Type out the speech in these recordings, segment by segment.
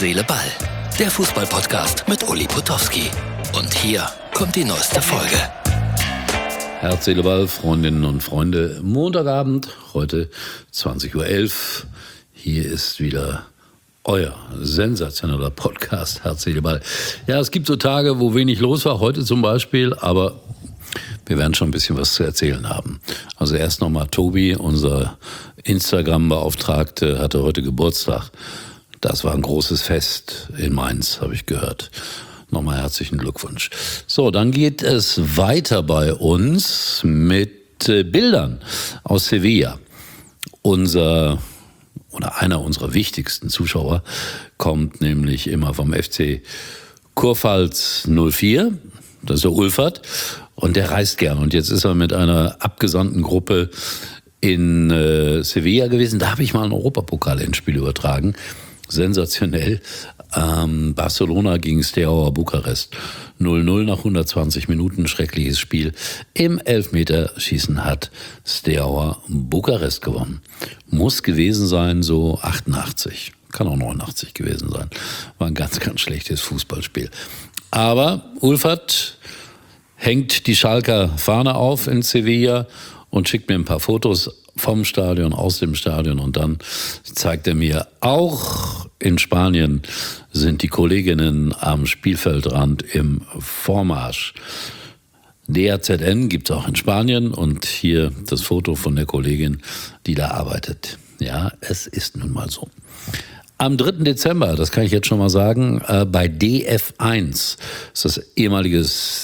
Seele, Ball. Der Fußball-Podcast mit Uli Potowski. Und hier kommt die neueste Folge. Herz, Seele, Ball, Freundinnen und Freunde. Montagabend, heute 20.11 Uhr. Hier ist wieder euer sensationeller Podcast Herz, Seele, Ball. Ja, es gibt so Tage, wo wenig los war, heute zum Beispiel, aber wir werden schon ein bisschen was zu erzählen haben. Also erst nochmal Tobi, unser Instagram-Beauftragte, hatte heute Geburtstag. Das war ein großes Fest in Mainz, habe ich gehört. Nochmal herzlichen Glückwunsch. So, dann geht es weiter bei uns mit Bildern aus Sevilla. Einer unserer wichtigsten Zuschauer kommt nämlich immer vom FC Kurpfalz 04. Das ist der Ulfert. Und der reist gern. Und jetzt ist er mit einer abgesandten Gruppe in Sevilla gewesen. Da habe ich mal ein Europapokal-Endspiel übertragen. Sensationell. Barcelona gegen Steaua Bukarest. 0-0 nach 120 Minuten. Schreckliches Spiel. Im Elfmeterschießen hat Steaua Bukarest gewonnen. Muss gewesen sein, so 88. Kann auch 89 gewesen sein. War ein ganz, ganz schlechtes Fußballspiel. Aber Ulfert hängt die Schalker Fahne auf in Sevilla und schickt mir ein paar Fotos vom Stadion, aus dem Stadion. Und dann zeigt er mir, auch in Spanien sind die Kolleginnen am Spielfeldrand im Vormarsch. DAZN gibt es auch in Spanien und hier das Foto von der Kollegin, die da arbeitet. Ja, es ist nun mal so. Am 3. Dezember, das kann ich jetzt schon mal sagen, bei DF1, das ist das ehemalige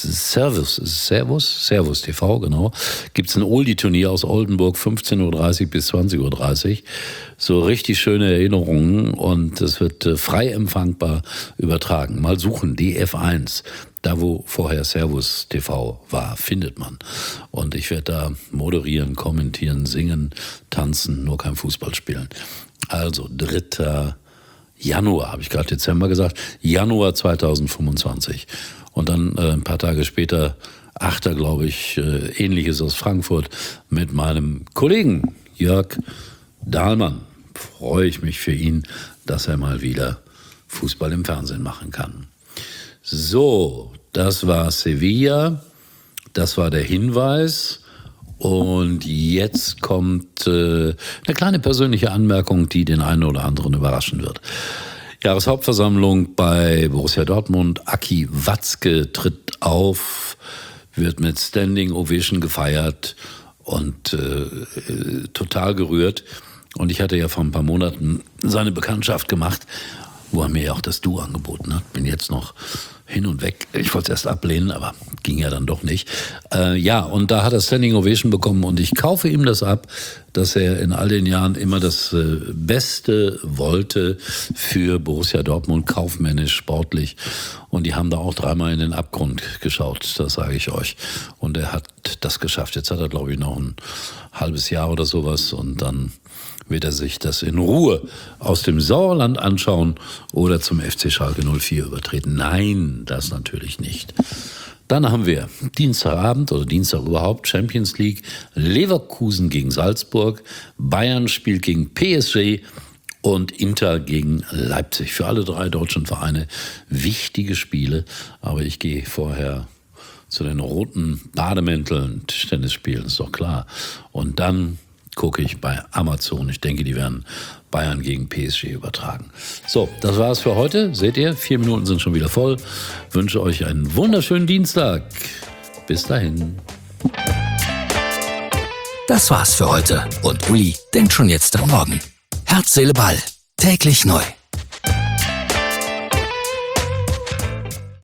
Servus TV, genau, gibt es ein Oldie-Turnier aus Oldenburg, 15.30 Uhr bis 20.30 Uhr. So richtig schöne Erinnerungen und es wird frei empfangbar übertragen. Mal suchen, DF1. Da, wo vorher Servus TV war, findet man. Und ich werde da moderieren, kommentieren, singen, tanzen, nur kein Fußball spielen. Also 3. Januar, habe ich gerade Dezember gesagt, Januar 2025. Und dann ein paar Tage später, 8. glaube ich, Ähnliches aus Frankfurt mit meinem Kollegen Jörg Dahlmann. Freue ich mich für ihn, dass er mal wieder Fußball im Fernsehen machen kann. So, das war Sevilla, das war der Hinweis. Und jetzt kommt eine kleine persönliche Anmerkung, die den einen oder anderen überraschen wird. Jahreshauptversammlung bei Borussia Dortmund. Aki Watzke tritt auf, wird mit Standing Ovation gefeiert und total gerührt. Und ich hatte ja vor ein paar Monaten seine Bekanntschaft gemacht, wo er mir ja auch das Du angeboten hat. Bin jetzt noch hin und weg. Ich wollte es erst ablehnen, aber ging ja dann doch nicht. Und da hat er Standing Ovation bekommen und ich kaufe ihm das ab, dass er in all den Jahren immer das Beste wollte für Borussia Dortmund, kaufmännisch, sportlich. Und die haben da auch 3-mal in den Abgrund geschaut, das sage ich euch. Und er hat das geschafft. Jetzt hat er, glaube ich, noch ein halbes Jahr oder sowas und dann wird er sich das in Ruhe aus dem Sauerland anschauen oder zum FC Schalke 04 übertreten. Nein, das natürlich nicht. Dann haben wir Dienstagabend oder Dienstag überhaupt Champions League, Leverkusen gegen Salzburg, Bayern spielt gegen PSG und Inter gegen Leipzig. Für alle 3 deutschen Vereine wichtige Spiele, aber ich gehe vorher zu den roten Bademänteln, Tischtennis spielen, ist doch klar. Und dann gucke ich bei Amazon. Ich denke, die werden Bayern gegen PSG übertragen. So, das war's für heute. Seht ihr, 4 Minuten sind schon wieder voll. Wünsche euch einen wunderschönen Dienstag. Bis dahin. Das war's für heute. Und Uli denkt schon jetzt am Morgen. Herz, Seele, Ball. Täglich neu.